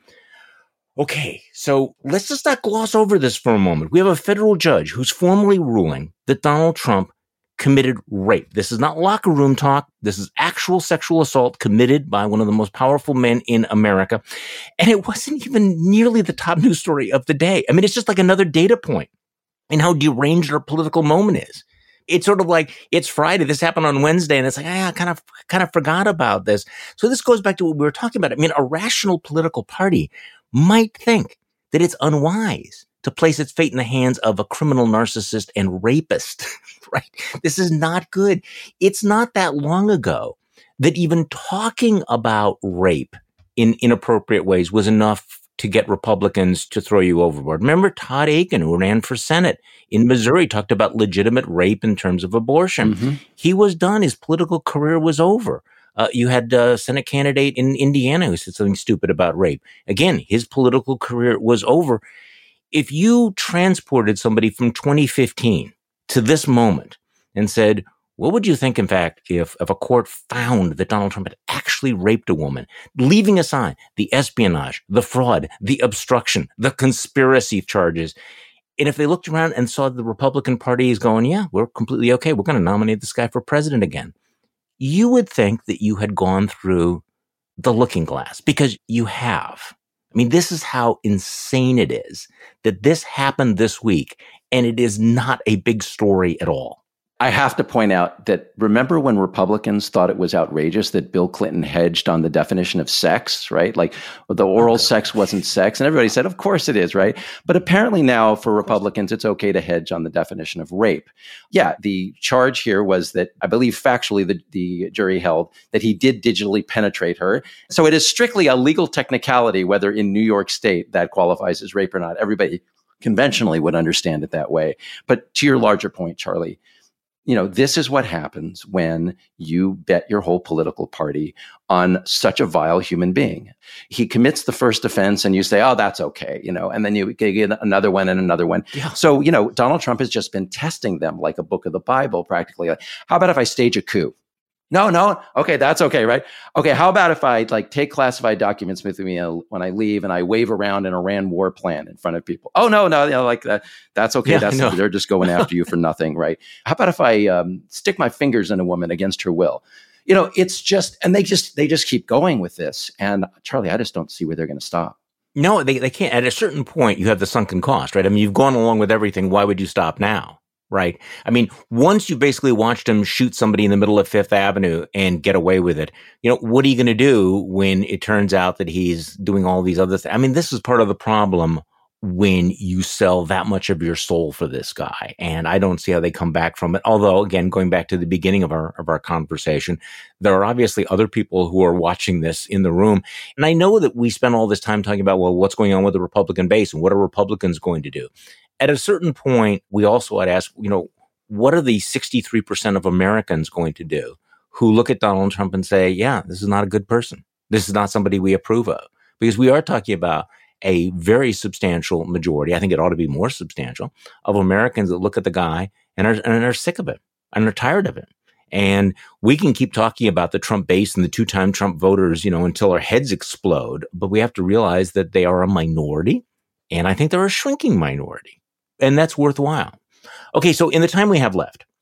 Okay, so let's just not gloss over this for a moment. We have a federal judge who's formally ruling that Donald Trump committed rape. This is not locker room talk. This is actual sexual assault committed by one of the most powerful men in America. And it wasn't even nearly the top news story of the day. I mean, it's just like another data point in how deranged our political moment is. It's sort of like, it's Friday, this happened on Wednesday, and it's like, ah, I kind of, kind of forgot about this. So this goes back to what we were talking about. I mean, a rational political party might think that it's unwise to place its fate in the hands of a criminal narcissist and rapist, right? This is not good. It's not that long ago that even talking about rape in inappropriate ways was enough to get Republicans to throw you overboard. Remember Todd Akin, who ran for Senate in Missouri, talked about legitimate rape in terms of abortion. Mm-hmm. He was done. His political career was over. Uh, you had a Senate candidate in Indiana who said something stupid about rape. Again, his political career was over. If you transported somebody from twenty fifteen to this moment and said, what would you think, in fact, if, if a court found that Donald Trump had actually raped a woman, leaving aside the espionage, the fraud, the obstruction, the conspiracy charges? And if they looked around and saw the Republican Party is going, yeah, we're completely okay, we're going to nominate this guy for president again, you would think that you had gone through the looking glass, because you have. I mean, this is how insane it is that this happened this week, and it is not a big story at all. I have to point out that, remember when Republicans thought it was outrageous that Bill Clinton hedged on the definition of sex, right? Like the oral okay. sex wasn't sex. And everybody said, of course it is, right? But apparently now for Republicans, it's okay to hedge on the definition of rape. Yeah, the charge here was that, I believe factually, the, the jury held that he did digitally penetrate her. So it is strictly a legal technicality whether in New York State that qualifies as rape or not. Everybody conventionally would understand it that way. But to your larger point, Charlie, you know, this is what happens when you bet your whole political party on such a vile human being. He commits the first offense and you say, oh, that's okay, you know, and then you get another one and another one. Yeah. So, you know, Donald Trump has just been testing them like a book of the Bible, practically. Like, how about if I stage a coup? No, no. Okay, that's okay, right? Okay, how about if I like take classified documents with me when I leave and I wave around an Iran war plan in front of people? Oh, no, no, you know, like that. That's okay. Yeah, that's no. They're just going after you for nothing, right? How about if I um, stick my fingers in a woman against her will? You know, it's just, and they just they just keep going with this. And Charlie, I just don't see where they're going to stop. No, they they can't. At a certain point, you have the sunken cost, right? I mean, you've gone along with everything. Why would you stop now? Right. I mean, once you basically watched him shoot somebody in the middle of Fifth Avenue and get away with it, you know, what are you going to do when it turns out that he's doing all these other things? I mean, this is part of the problem when you sell that much of your soul for this guy. And I don't see how they come back from it. Although, again, going back to the beginning of our, of our conversation, there are obviously other people who are watching this in the room. And I know that we spend all this time talking about, well, what's going on with the Republican base and what are Republicans going to do? At a certain point, we also had asked, you know, what are the sixty-three percent of Americans going to do who look at Donald Trump and say, yeah, this is not a good person. This is not somebody we approve of. Because we are talking about a very substantial majority, I think it ought to be more substantial, of Americans that look at the guy and are, and are sick of it and are tired of it. And we can keep talking about the Trump base and the two-time Trump voters, you know, until our heads explode. But we have to realize that they are a minority. And I think they're a shrinking minority. And that's worthwhile. Okay, so in the time we have left,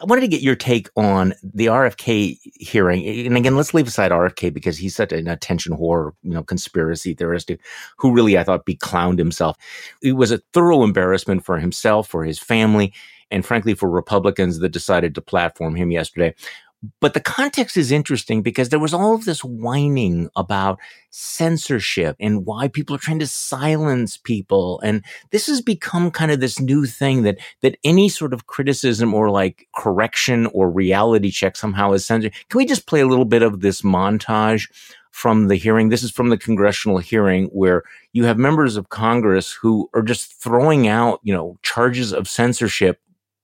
I wanted to get your take on the R F K hearing. And again, let's leave aside R F K because he's such an attention whore, you know, conspiracy theorist who really, I thought, beclowned himself. It was a thorough embarrassment for himself, for his family, and frankly, for Republicans that decided to platform him yesterday. But the context is interesting because there was all of this whining about censorship and why people are trying to silence people. And this has become kind of this new thing that, that any sort of criticism or like correction or reality check somehow is censored. Can we just play a little bit of this montage from the hearing? This is from the congressional hearing where you have members of Congress who are just throwing out, you know, charges of censorship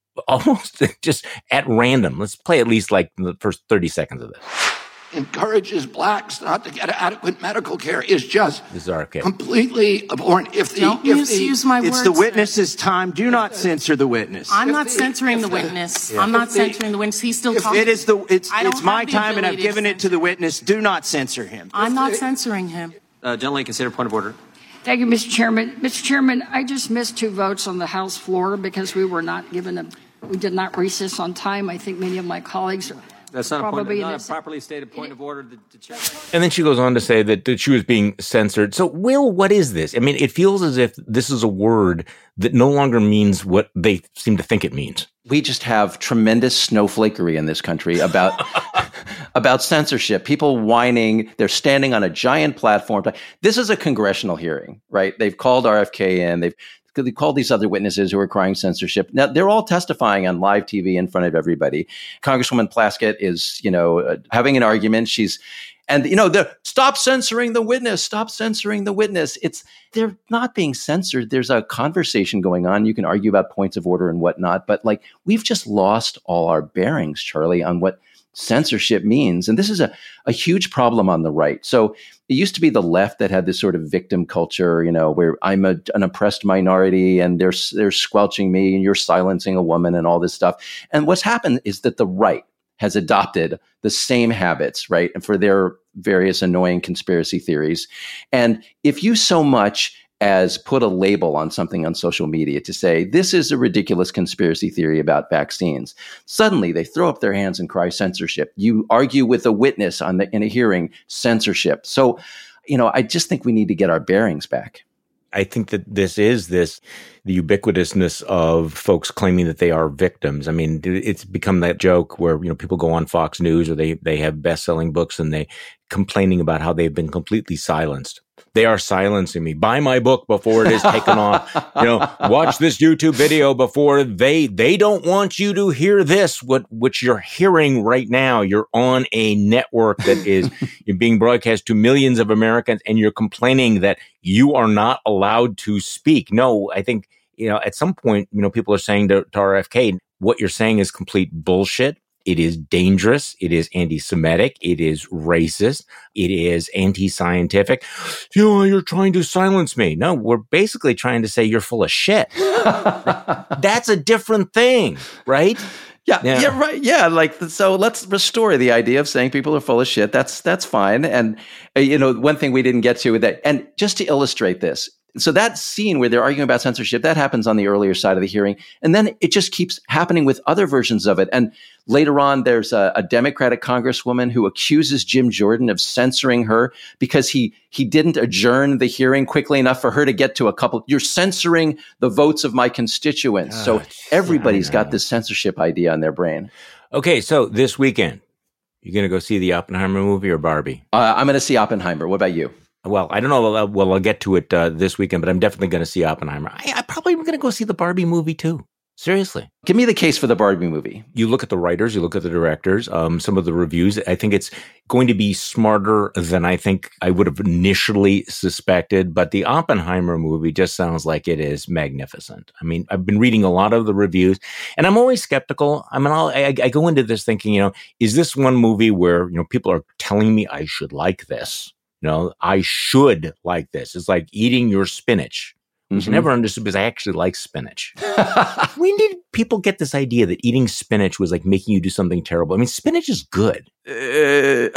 almost just at random. Let's play at least like the first thirty seconds of this. Encourages blacks not to get adequate medical care is just this is our kid. completely abhorrent. If the, Don't if misuse the, my it's words. the witness's time. Do not censor the witness. I'm If not the- censoring if the the- witness. yeah. I'm not If the- censoring the witness. He's still If talking. it is the, it's, I don't it's my have the time, and I've ability to given it to the witness. Do not censor him. I'm not censoring him. Uh, gentlemen, consider point of order. Thank you, Mister Chairman. Mister Chairman, I just missed two votes on the House floor because we were not given a, we did not recess on time. I think many of my colleagues are That's not, a, point, probably not in a this. properly stated point of order. The, the chair. And then she goes on to say that, that she was being censored. So, Will, what is this? I mean, it feels as if this is a word that no longer means what they seem to think it means. We just have tremendous snowflakery in this country about about censorship. People whining. They're standing on a giant platform. This is a congressional hearing, right? They've called R F K in. They've They called these other witnesses who are crying censorship. Now, they're all testifying on live T V in front of everybody. Congresswoman Plaskett is, you know, uh, having an argument. She's, and, you know, they're, stop censoring the witness, stop censoring the witness. It's, they're not being censored. There's a conversation going on. You can argue about points of order and whatnot, but like, we've just lost all our bearings, Charlie, on what censorship means. And this is a, a huge problem on the right. So it used to be the left that had this sort of victim culture, you know, where I'm a, an oppressed minority and they're, they're squelching me and you're silencing a woman and all this stuff. And what's happened is that the right has adopted the same habits, right? And for their various annoying conspiracy theories. And if you so much as put a label on something on social media to say, this is a ridiculous conspiracy theory about vaccines, suddenly they throw up their hands and cry censorship. You argue with a witness on the, in a hearing, censorship. So, you know, I just think we need to get our bearings back. I think that this is this, the ubiquitousness of folks claiming that they are victims. I mean, it's become that joke where, you know, people go on Fox News or they, they have best-selling books and they complaining about how they've been completely silenced. They are silencing me. Buy my book before it is taken off. You know, watch this YouTube video before they, they don't want you to hear this, what, which you're hearing right now. You're on a network that is you're being broadcast to millions of Americans and you're complaining that you are not allowed to speak. No, I think, you know, at some point, you know, people are saying to, to R F K, what you're saying is complete bullshit. It is dangerous. It is anti-Semitic. It is racist. It is anti-scientific. You know, you're trying to silence me. No, we're basically trying to say you're full of shit. That's a different thing, right? Yeah, yeah, yeah, right. Yeah, like so. Let's restore the idea of saying people are full of shit. That's that's fine. And uh, you know, one thing we didn't get to with that, and just to illustrate this. So that scene where they're arguing about censorship, that happens on the earlier side of the hearing. And then it just keeps happening with other versions of it. And later on, there's a, a Democratic congresswoman who accuses Jim Jordan of censoring her because he he didn't adjourn the hearing quickly enough for her to get to a couple. You're censoring the votes of my constituents. Oh, so everybody's got this censorship idea on their brain. Okay, so this weekend, you're going to go see the Oppenheimer movie or Barbie? Uh, I'm going to see Oppenheimer. What about you? Well, I don't know. Well, I'll get to it uh, this weekend, but I'm definitely going to see Oppenheimer. I, I probably am going to go see the Barbie movie too. Seriously. Give me the case for the Barbie movie. You look at the writers, you look at the directors, um, some of the reviews. I think it's going to be smarter than I think I would have initially suspected. But the Oppenheimer movie just sounds like it is magnificent. I mean, I've been reading a lot of the reviews and I'm always skeptical. I mean, I'll, I, I go into this thinking, you know, is this one movie where, you know, people are telling me I should like this? You know, I should like this. It's like eating your spinach, which mm-hmm. I never understood because I actually like spinach. When did people get this idea that eating spinach was like making you do something terrible? I mean, spinach is good. Uh,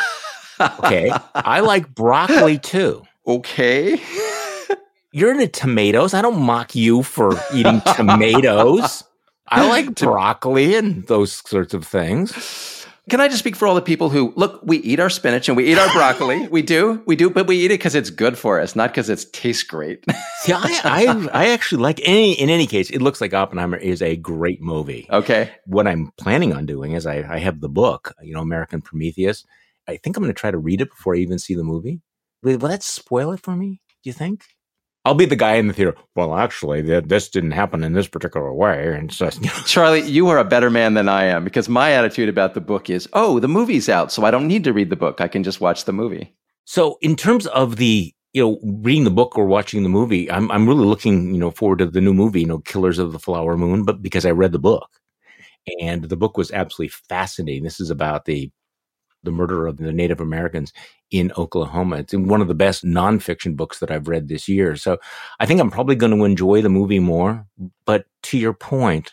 okay. I like broccoli too. Okay. You're into tomatoes. I don't mock you for eating tomatoes. I like broccoli and those sorts of things. Can I just speak for all the people who, look, we eat our spinach and we eat our broccoli. We do. We do. But we eat it because it's good for us, not because it tastes great. See, I, I, I actually like any, in any case, it looks like Oppenheimer is a great movie. Okay. What I'm planning on doing is I, I have the book, you know, American Prometheus. I think I'm going to try to read it before I even see the movie. Will that spoil it for me, do you think? I'll be the guy in the theater. Well, actually, th- this didn't happen in this particular way. And so, you know. Charlie, you are a better man than I am, because my attitude about the book is, oh, the movie's out, so I don't need to read the book. I can just watch the movie. So in terms of the, you know, reading the book or watching the movie, I'm I'm really looking, you know, forward to the new movie, you know, Killers of the Flower Moon, but because I read the book. And the book was absolutely fascinating. This is about the the murder of the Native Americans in Oklahoma. It's one of the best nonfiction books that I've read this year. So I think I'm probably going to enjoy the movie more. But to your point,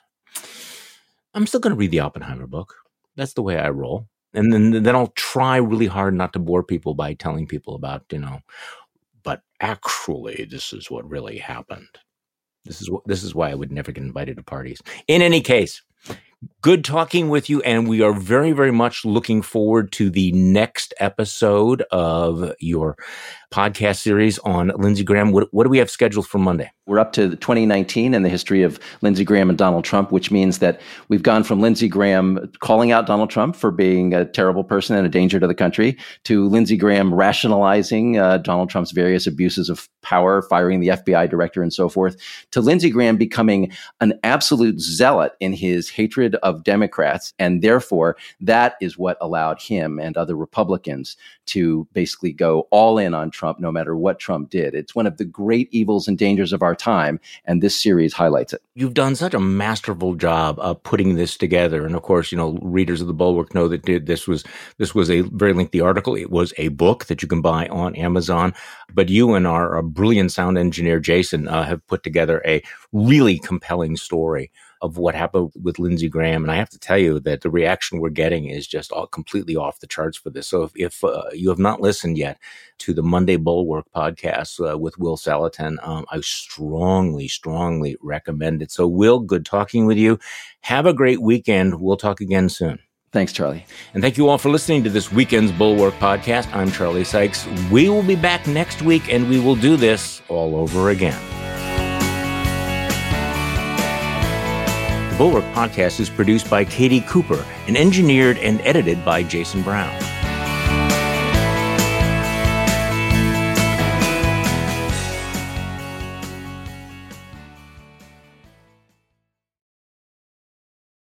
I'm still going to read the Oppenheimer book. That's the way I roll. And then, then I'll try really hard not to bore people by telling people about, you know, but actually, this is what really happened. This is what, this is why I would never get invited to parties. In any case, good talking with you, and we are very, very much looking forward to the next episode of your podcast series on Lindsey Graham. What, what do we have scheduled for Monday? We're up to twenty nineteen and the history of Lindsey Graham and Donald Trump, which means that we've gone from Lindsey Graham calling out Donald Trump for being a terrible person and a danger to the country to Lindsey Graham rationalizing uh, Donald Trump's various abuses of power, firing the F B I director and so forth, to Lindsey Graham becoming an absolute zealot in his hatred of Democrats. And therefore, that is what allowed him and other Republicans to basically go all in on Trump, no matter what Trump did. It's one of the great evils and dangers of our time, and this series highlights it. You've done such a masterful job of putting this together, and of course, you know, readers of the Bulwark know that this was this was a very lengthy article. It was a book that you can buy on Amazon, but you and our, our brilliant sound engineer Jason uh, have put together a really compelling story of what happened with Lindsey Graham. And I have to tell you that the reaction we're getting is just all completely off the charts for this. So if, if uh, you have not listened yet to the Monday Bulwark podcast uh, with Will Salatin, um, I strongly, strongly recommend it. So Will, good talking with you. Have a great weekend. We'll talk again soon. Thanks, Charlie. And thank you all for listening to this weekend's Bulwark podcast. I'm Charlie Sykes. We will be back next week, and we will do this all over again. The Bulwark podcast is produced by Katie Cooper and engineered and edited by Jason Brown.